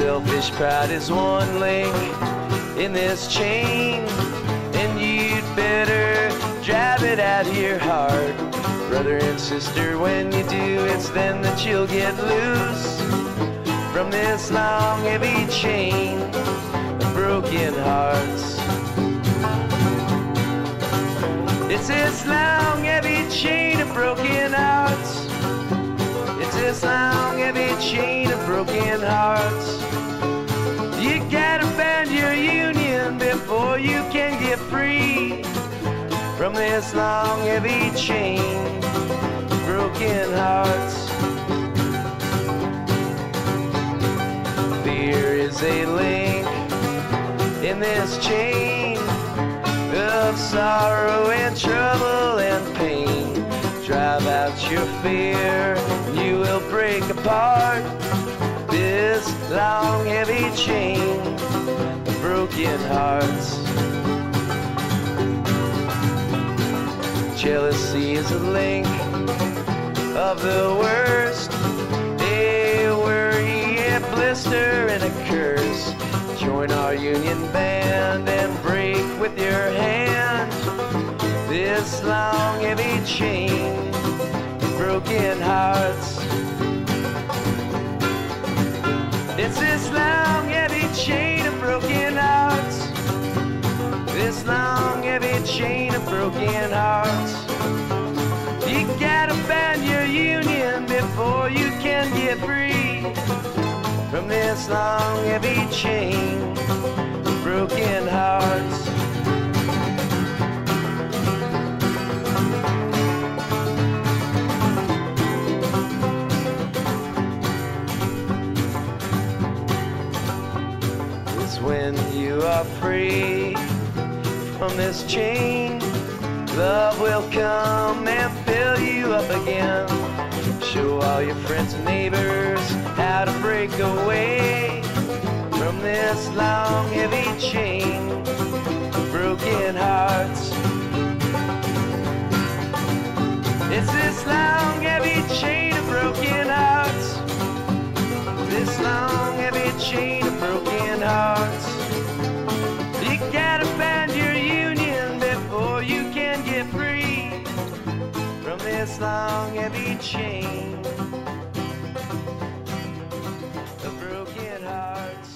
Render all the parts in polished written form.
selfish pride is one link in this chain, and you'd better drive it out of your heart. Brother and sister, when you do, it's then that you'll get loose from this long, heavy chain of broken hearts. It's this long, heavy chain of broken hearts. It's this long, heavy chain of broken hearts. You gotta bend your union before you can get free from this long, heavy chain of broken hearts. Fear is a link in this chain of sorrow and trouble and pain. Drive out your fear, and you will break apart this long, heavy chain of broken hearts. Jealousy is a link of the worst, a worry, a blister, and a curse. Join our union band and break with your hand this long, heavy chain of broken hearts. It's this long, heavy chain of broken hearts. This long, heavy chain of broken hearts. You gotta bend your union before you can get free from this long, heavy chain of broken hearts. It's when you are free from this chain, love will come and fill you up again. Show all your friends and neighbors how to break away from this long, heavy chain of broken hearts. It's this long, heavy chain of broken hearts. This long, heavy chain of broken hearts. You gotta bend your union before you can get free from this long, heavy chain of broken hearts.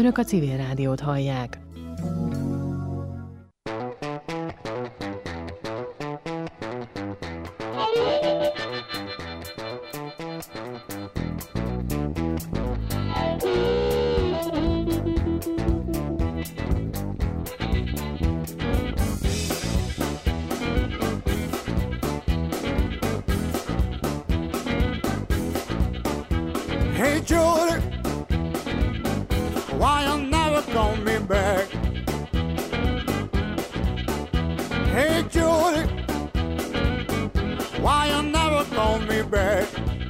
Önök a Civil Rádiót hallják. Hey Judy, why you never call me back? Hey Judy, why you never call me back?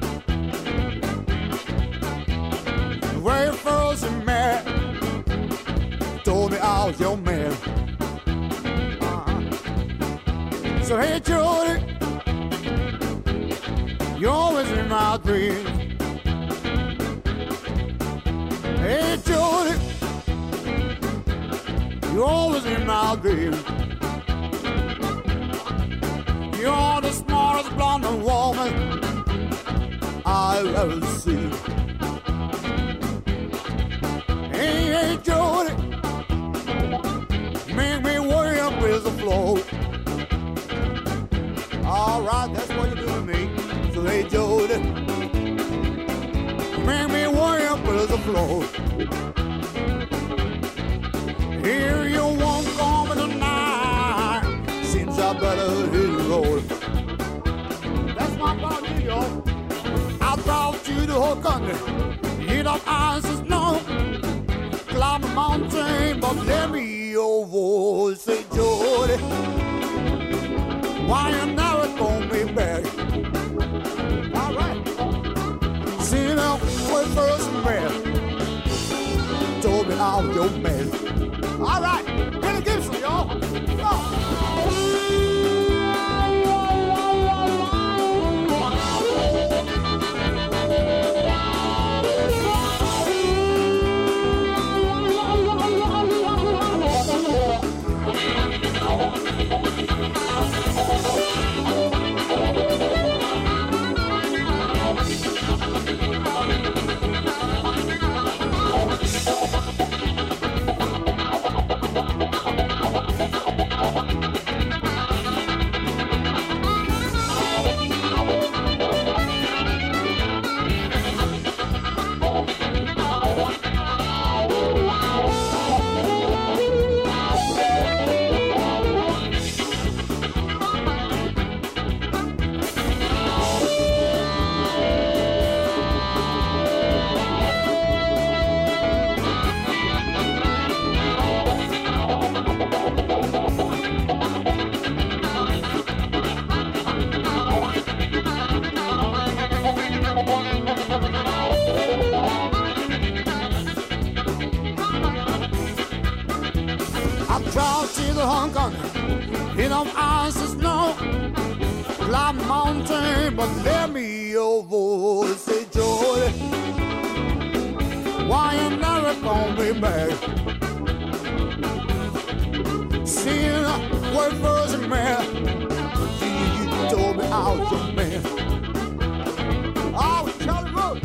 The way first you met, told me I was your man. So hey Judy, you're always in my dreams. Hey Judy, you're always in my dreams. You're the smartest blonde woman I've ever seen. Hey Judy, make me worry up with the flow. All right, that's what you do to me. So hey Judy, make me worry up with the flow. Here you won't call me tonight, seems I better hit the road. That's my part of you, I brought you the whole country, hit up ice and snow, climb a mountain, but let me hear your voice. Say Jody, why you never call me back? All right. See now, when first met, told me I was your man. All right, Billy Gibson, y'all. Come on. Hong Kong, hit on ice and snow, climb a mountain, but let me hear your voice. Say Joy, why you never gonna be back? Seeing what first man, you told me I was your man. Oh, Charlie Road.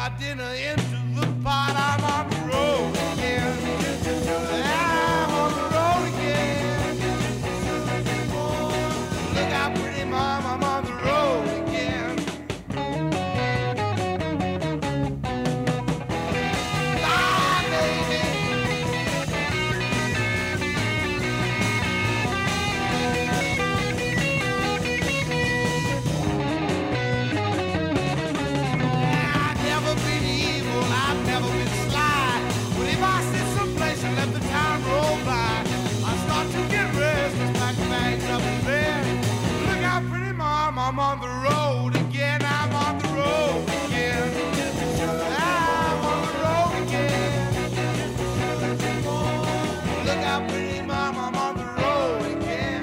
my dinner into the pot. I'm on the road again. I'm on the road again. Look out, pretty mom, I'm on the road again. Bye, baby. I've never been evil, I've never been sly. But if I sit someplace and let the time roll by, I start to get restless, pack the bags up in bed. Look out, pretty mom, I'm on the road again. I'm on the road again. I'm on the road again. Look out, pretty mom, I'm on the road again.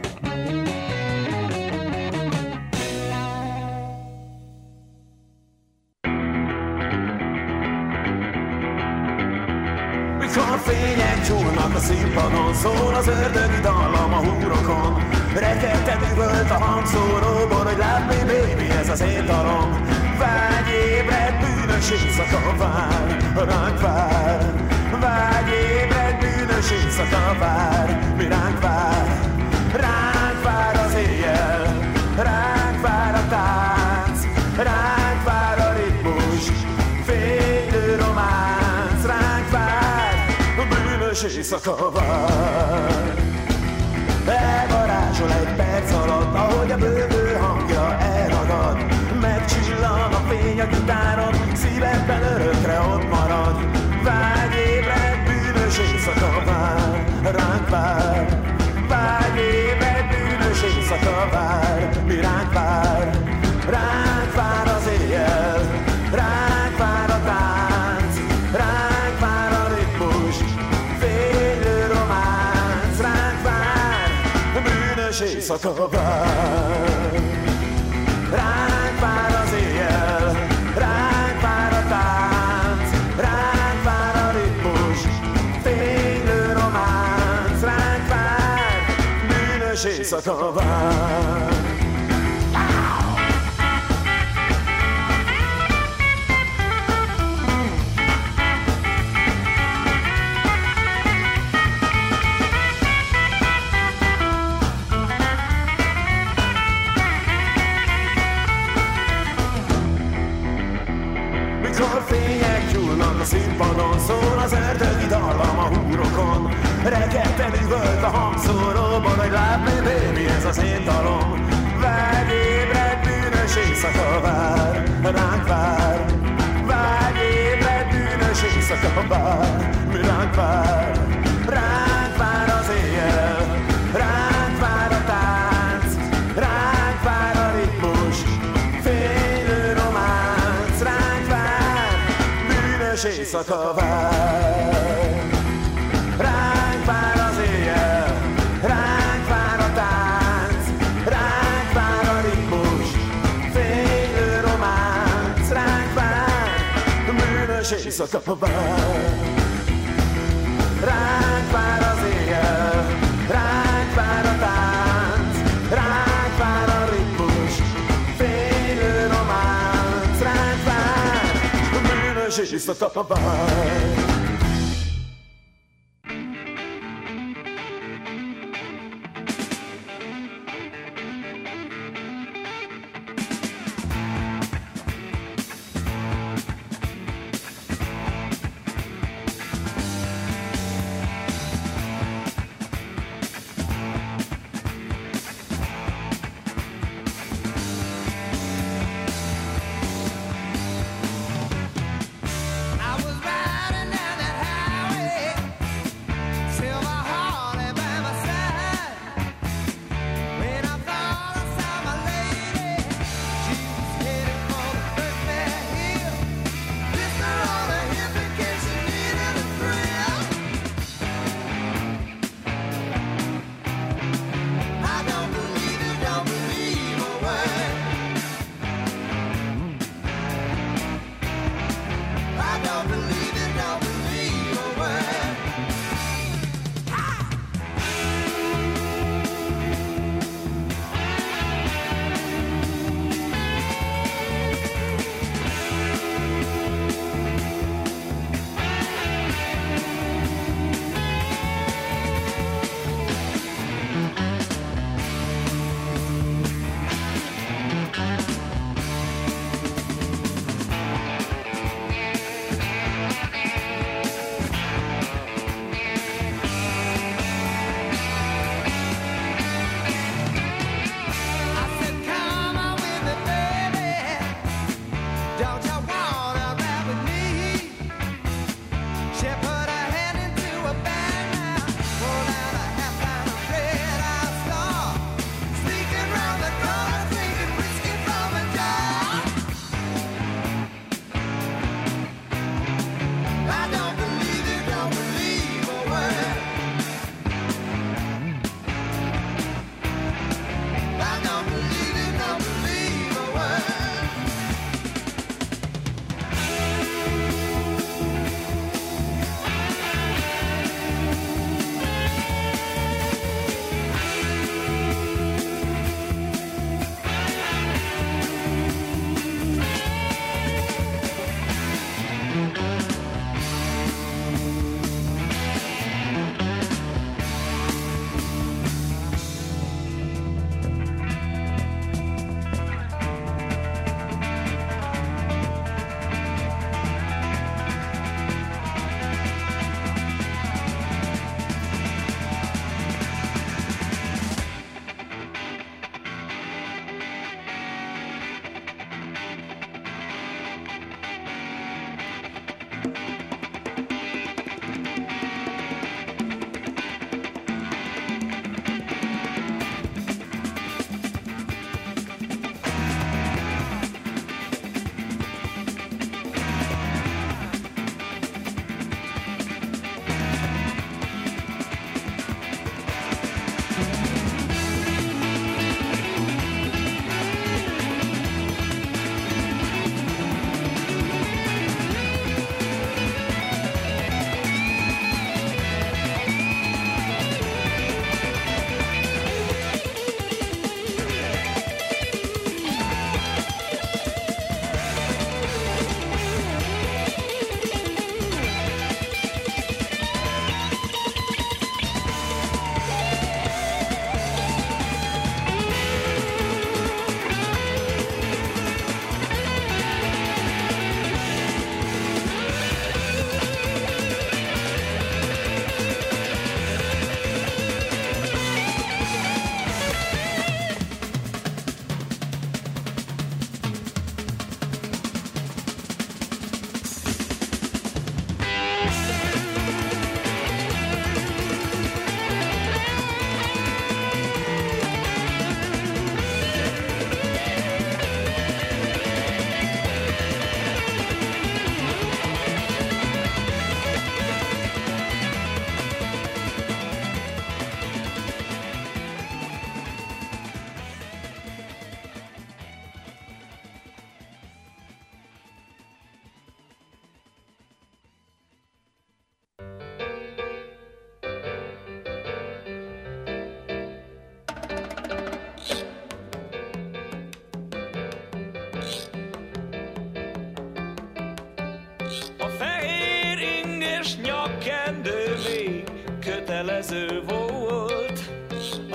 Mikor fények csúlnak a színpadon, szól az ördögi dallam a húrokon. Rekedten üvölt a hangszóróból, hogy látni, baby, ez az én dalom. Vágy ébred, bűnös éjszaka vár, ránk vár. Vágy ébred, bűnös éjszaka vár, mi ránk vár. Ránk vár az éjjel, ránk vár a tánc, ránk vár a ritmus, fénylő románc, ránk vár, bűnös éjszaka vár. Elvarázsol egy perc alatt, ahogy a bővő hangja elragad. Megcsillan a fény a gitáron, szívedben örökre ott marad. Vágy ébred, bűnös éjszaka vár, ránk vár. Vágy ébred, bűnös éjszaka vár, mi ránk vár. Ránk vár az éjjel, ránk vár a tánc, ránk vár a ritmus, fénylő románc, ránk vár, bűnös éjszaka vár. Ránk vár az éjjel, ránk vár a tánc, ránk vár a ritmus, fénylő románc, ránk vár, bűnös éjszaka vár. Mikor fények gyúlnak a színpadon, szól az ördögi dallam a húrokon. Rekedten üvölt a hangszóróban, hogy látni, baby, ez az én dalom. Vágy ébred, bűnös éjszaka vár, ránk vár. Vágy ébred, bűnös éjszaka vár, mi ránk vár. Ránk vár az éjjel, ránk vár a tánc, ránk vár a ritmus, fénylő románc, ránk vár, bűnös éjszaka vár. Ránk vár az éjjel, ránk vár a tánc, ránk vár a ritmus, fénylő románc, ránk vár, bűnös éjszaka vár. Ránk vár az éjjel, ránk vár a tánc, ránk vár a ritmus, fénylő románc, ránk vár, bűnös éjszaka vár. I was riding down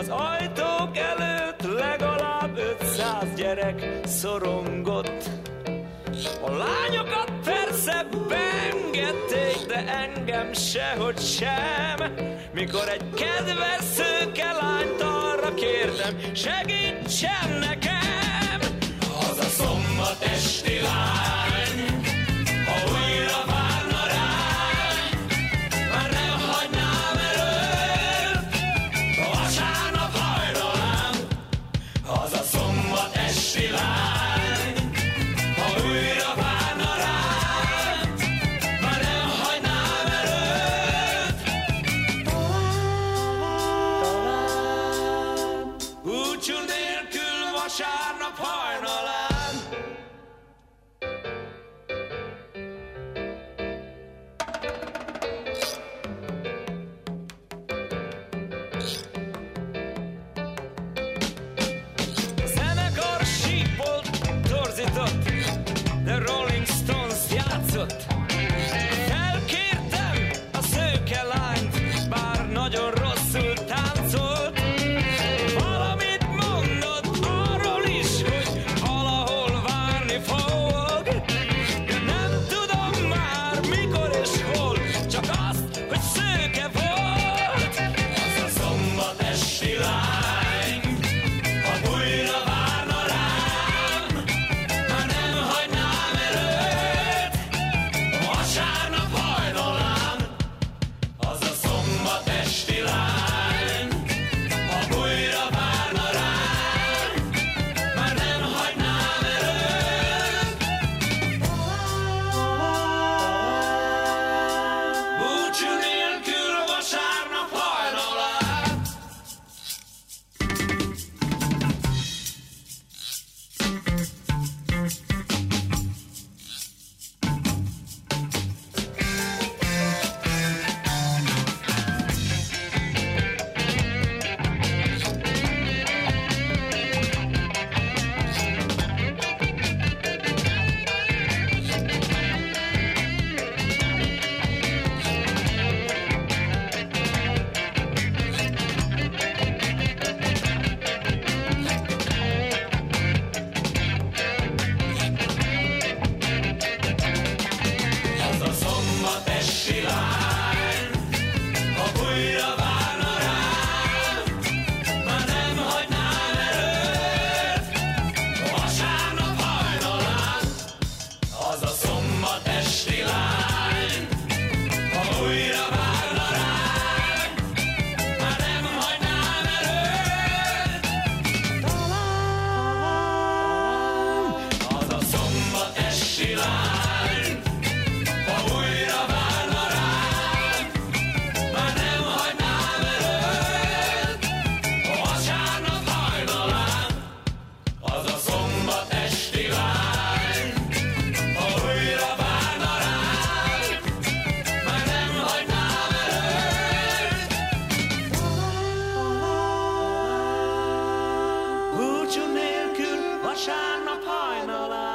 Az ajtók előtt legalább 500 gyerek szorongott. A lányokat persze beengedték, de engem sehogy sem. Mikor egy kedves szőke lányt arra kértem, segítsen nekem. Az a szombat esti lány, ha újra várna rám, már nem hagynám előtt a vasárnap hajnalán. Az a szombat esti lány, ha újra várna rám, már nem hagynám előtt. Talán búcsú nélkül vasárnap hajnalán. A zenekar sípol torzított, The Rolling Stones játszott. Felkértem a szőke lányt, bár nagyon rosszul táncolt. Valamit mondott arról is, hogy valahol várni fog. De nem tudom már mikor és hol, csak azt, hogy szőke volt. Az a szombat esti lány, ha újra várna rám, már nem hagynám előtt a vasárnap hajnalán. Az a szombat esti lány, ha újra várna rám, már nem hagynám előtt. Búcsú nélkül vasárnap hajnalán. Az a szombat esti lány, ha újra várna rám, már nem hagynám előtt a vasárnap hajnalán. Az a szombat esti lány, ha újra várna rám, már nem hagynám előtt. Az a szombat esti lány, ha újra várna rám, már nem hagynám előtt a vasárnap hajnalán. Az a szombat esti lány, ha újra várna rám, már nem hagynám előtt. Búcsú nélkül vasárnap hajnalán.